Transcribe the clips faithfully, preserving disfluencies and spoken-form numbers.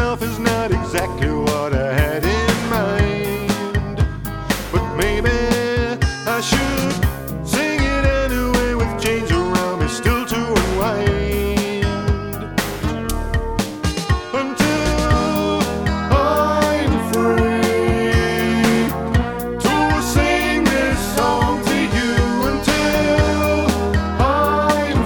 myself is not exactly what I had in mind, but maybe I should sing it anyway with chains around me still to unwind, until I'm free to sing this song to you, until I'm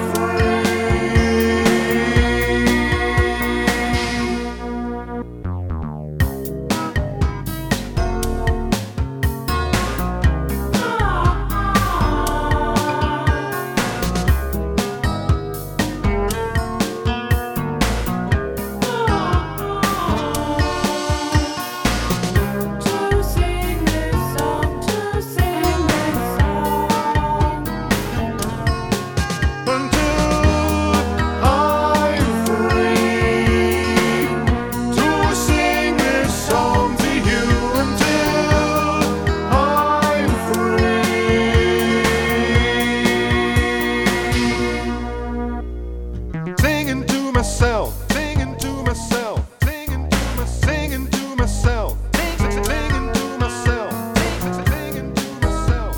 singing to myself, singing to myself, singing to my, singing to myself, singing to myself, singing to myself.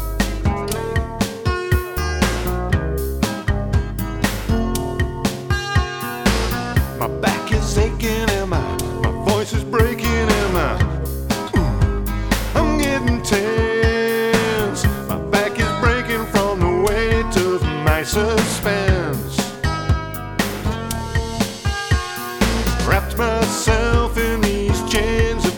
My back is aching and my, my voice is breaking and my, I'm getting tense. My back is breaking from the weight of my suspense. Wrapped myself in these chains